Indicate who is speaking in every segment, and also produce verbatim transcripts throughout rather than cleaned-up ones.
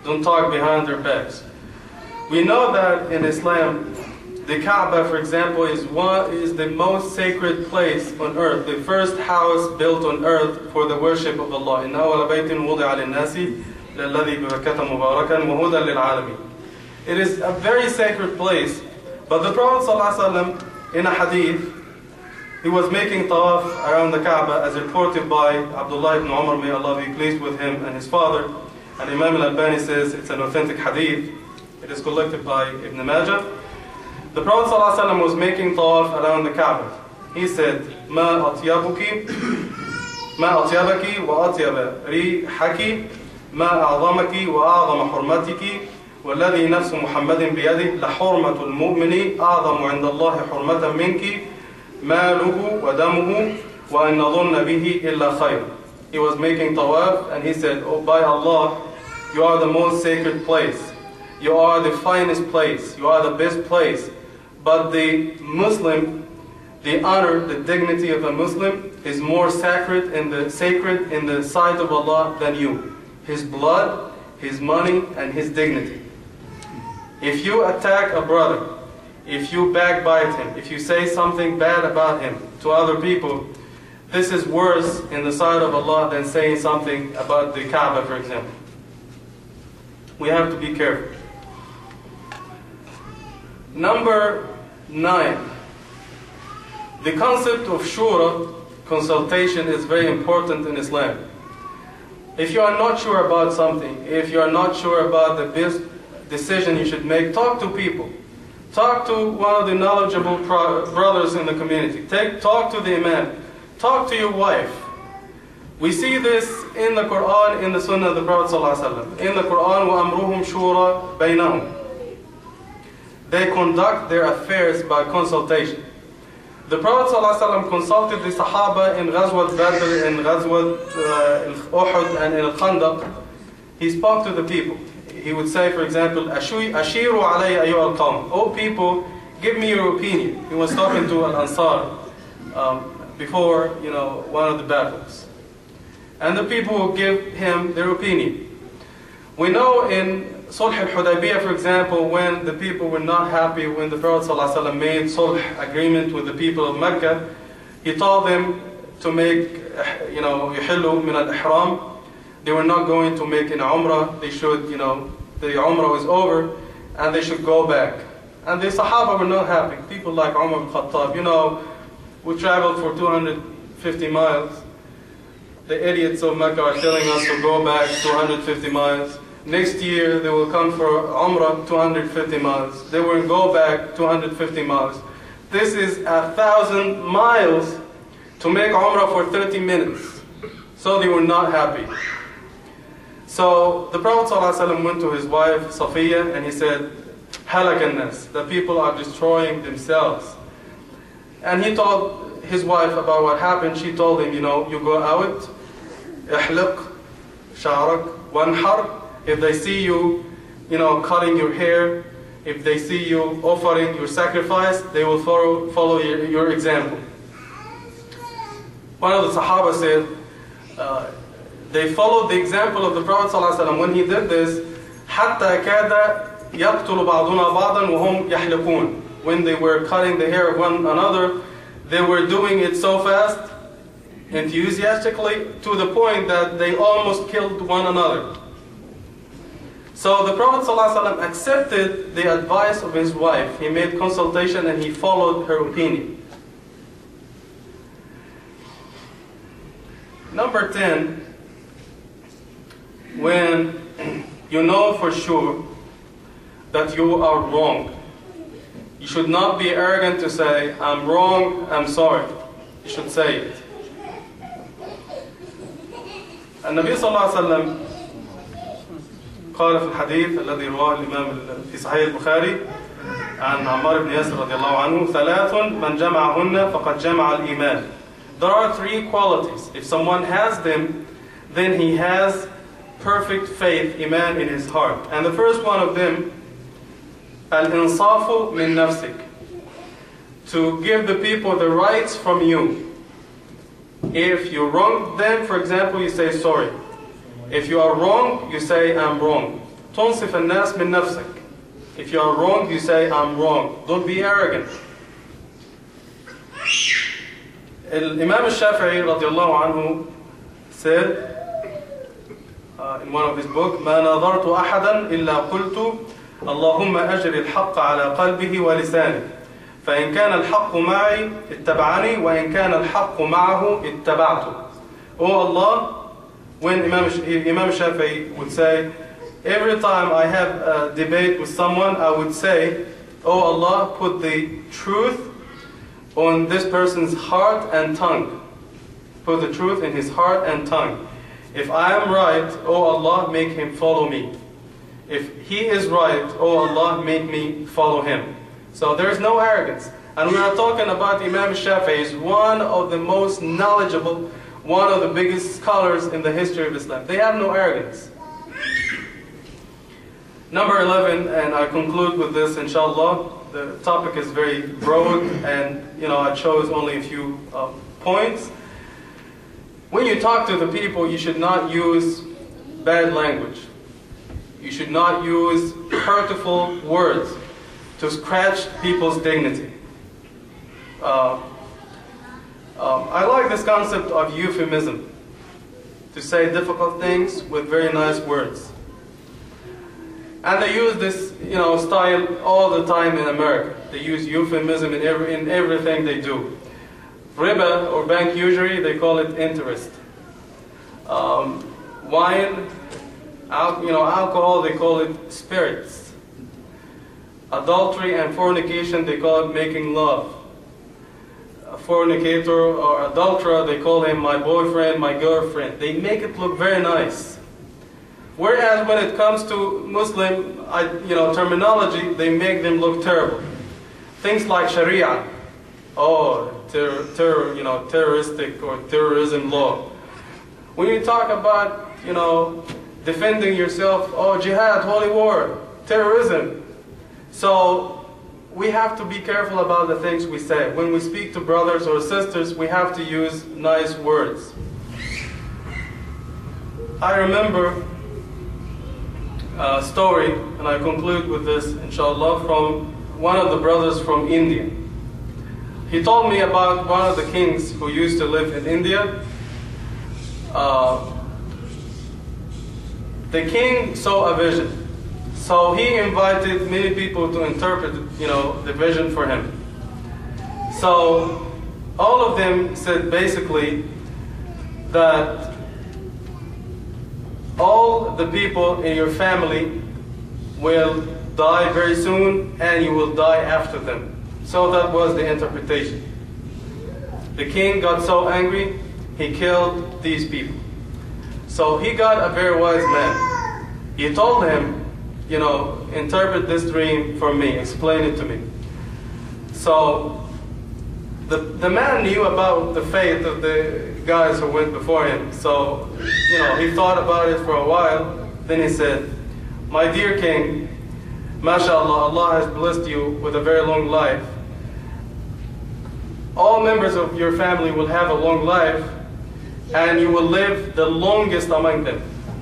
Speaker 1: Don't talk behind their backs. We know that in Islam, the Kaaba, for example, is one is the most sacred place on earth, the first house built on earth for the worship of Allah. إِنَّ أَوَّلَ بَيْتٍ وُضِعَ لِلنَّاسِ لَلَّذِي بِبَكَّةَ مُبَارَكًا وَهُدًى لِلْعَالَمِينَ. It is a very sacred place, but the Prophet ﷺ, in a hadith, he was making tawaf around the Kaaba, as reported by Abdullah ibn Umar, may Allah be pleased with him, and his father. And Imam al-Albani says it's an authentic hadith. It is collected by Ibn Majah. The Prophet ﷺ was making tawaf around the Kaaba. He said, مَا أَطْيَبُكِ مَا أَطْيَبَكِ وَأَطْيَبَ رِيحَكِ مَا أَعْظَمَكِ وَأَعْظَمَ حُرْمَتِكِ وَالَّذِي نَفْسُ مُحَمَّدٍ بِيَدِهِ لَحُرْمَةُ الْمُؤْمِنِ أَعْظَمُ عِنْدَ اللَّهِ حُرْمَةً مِنْكِ مَالُهُ وَدَمُهُ وَأَنْ نَظُنَّ بِهِ إِلَّا خَيْرًا. He was making tawaf and he said, oh, by Allah, you are the most sacred place. You are the finest place. You are the best place. But the Muslim, the honor, the dignity of a Muslim is more sacred in the sacred in the sight of Allah than you. His blood, his money, and his dignity. If you attack a brother, if you backbite him, if you say something bad about him to other people, this is worse in the sight of Allah than saying something about the Kaaba, for example. We have to be careful. Number nine. The concept of shura, consultation, is very important in Islam. If you are not sure about something, if you are not sure about the best decision you should make, talk to people. Talk to one of the knowledgeable brothers in the community. Take, talk to the imam. Talk to your wife. We see this in the Quran, in the Sunnah of the Prophet ﷺ. In the Quran, وَأَمْرُهُمْ شُورَى بَيْنَهُمْ. They conduct their affairs by consultation. The Prophet ﷺ consulted the Sahaba in Ghazwat Badr, in Ghazwat uh, Uhud, and in Al-Khandaq. He spoke to the people. He would say, for example, أَشِيرُوا عَلَيَّ أَيُّهَا الْقَوْمِ. Oh people, give me your opinion. He was talking to Al-Ansar um, before, you know, one of the battles. And the people will give him their opinion. We know in Sulh al-Hudaybiyah, for example, when the people were not happy when the Prophet ﷺ made Sulh agreement with the people of Mecca, he told them to make, you know, يحلوا من الإحرام. They were not going to make an Umrah. They should, you know, the Umrah was over, and they should go back. And the Sahaba were not happy. People like Umar ibn Khattab, you know, we traveled for two hundred fifty miles. The idiots of Mecca are telling us to go back two hundred fifty miles. Next year they will come for Umrah two hundred fifty miles. They will go back two hundred fifty miles. This is a thousand miles to make Umrah for thirty minutes. So they were not happy. So the Prophet ﷺ went to his wife Safiya and he said, Halak an-nas, the people are destroying themselves. And he told his wife about what happened. She told him, you know, you go out, ihliq sha'rak wanhar. If they see you, you know, cutting your hair, if they see you offering your sacrifice, they will follow, follow your, your example. One of the Sahaba said, uh, they followed the example of the Prophet ﷺ. When he did this, حَتَّى كَادَ يَقْتُلُ بَعْضُنَا بَعْضًا وَهُمْ يَحْلِقُونَ. When they were cutting the hair of one another, they were doing it so fast, enthusiastically, to the point that they almost killed one another. So the Prophet ﷺ accepted the advice of his wife. He made consultation and he followed her opinion. Number ten, when you know for sure that you are wrong, you should not be arrogant to say, I'm wrong, I'm sorry. You should say it. النبي صلى الله عليه وسلم قال في الحديث الذي رواه الإمام في صحيح البخاري عن عمار بن ياسر رضي الله عنه ثلاث من جمعهن فقد جمع الإيمان. There are three qualities. If someone has them, then he has perfect faith, iman, in his heart. And the first one of them, al-insafu min nafsik, to give the people the rights from you. If you wrong them, for example, you say sorry. If you are wrong, you say I'm wrong. تنصف الناس من نفسك. If you are wrong, you say, I'm wrong. Don't be arrogant. Imam al-Shafi'i radiallahu anhu said uh, in one of his books, ما نظرت أحدا إلا قلت اللهم أجر الحق على قلبه ولسانه فإن كان الحق معي اتبعني وإن كان الحق معه اتبعته. Oh Allah, when Imam, Imam Shafi'i would say, every time I have a debate with someone, I would say, oh Allah, put the truth on this person's heart and tongue. Put the truth in his heart and tongue. If I am right, oh Allah, make him follow me. If he is right, oh Allah, make me follow him. So there is no arrogance. And we are talking about Imam Shafi'i, is one of the most knowledgeable, one of the biggest scholars in the history of Islam. They have no arrogance. Number eleven, and I conclude with this, inshallah. The topic is very broad, and you know I chose only a few uh, points. When you talk to the people, you should not use bad language. You should not use hurtful words to scratch people's dignity. Uh, um, I like this concept of euphemism, to say difficult things with very nice words. And they use this, you know, style all the time in America. They use euphemism in every in everything they do. Riba, or bank usury, they call it interest. Um, wine, al you know, alcohol, they call it spirits. Adultery and fornication, they call it making love. A fornicator or adulterer, they call him my boyfriend, my girlfriend. They make it look very nice. Whereas when it comes to Muslim, you know, terminology, they make them look terrible. Things like Sharia, oh, terror, terror, you know, terroristic or terrorism law. When you talk about, you know, defending yourself, oh, jihad, holy war, terrorism. So we have to be careful about the things we say. When we speak to brothers or sisters, we have to use nice words. I remember a story, and I conclude with this, inshallah, from one of the brothers from India. He told me about one of the kings who used to live in India. Uh, the king saw a vision. So he invited many people to interpret, you know, the vision for him. So all of them said basically that all the people in your family will die very soon and you will die after them. So that was the interpretation. The king got so angry, he killed these people. So he got a very wise man. He told him, you know, interpret this dream for me, explain it to me. So the, the man knew about the fate of the guys who went before him. So, you know, he thought about it for a while. Then he said, my dear king, mashallah, Allah has blessed you with a very long life. All members of your family will have a long life, and you will live the longest among them.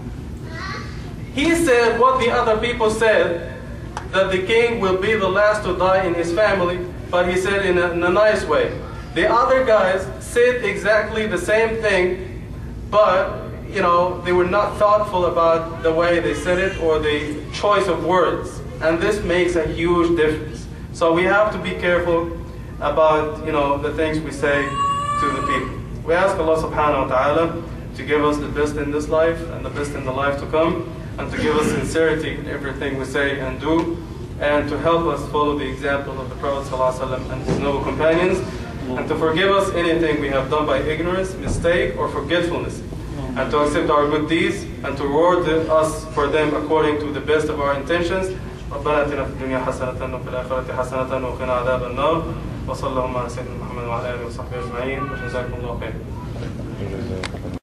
Speaker 1: He said what the other people said, that the king will be the last to die in his family, but he said in a, in a nice way. The other guys said exactly the same thing, but you know, they were not thoughtful about the way they said it or the choice of words. And this makes a huge difference. So we have to be careful about, you know, the things we say to the people. We ask Allah subhanahu wa ta'ala to give us the best in this life and the best in the life to come, and to give us sincerity in everything we say and do, and to help us follow the example of the Prophet ﷺ and his noble companions, and to forgive us anything we have done by ignorance, mistake, or forgetfulness, and to accept our good deeds, and to reward us for them according to the best of our intentions. ربنا اتنا في الدنيا حسنة وفي الآخرة حسنة وقنا عذاب النار وصلى الله على سيدنا محمد وعلى آله وصحبه أجمعين وجزاكم الله خيرا.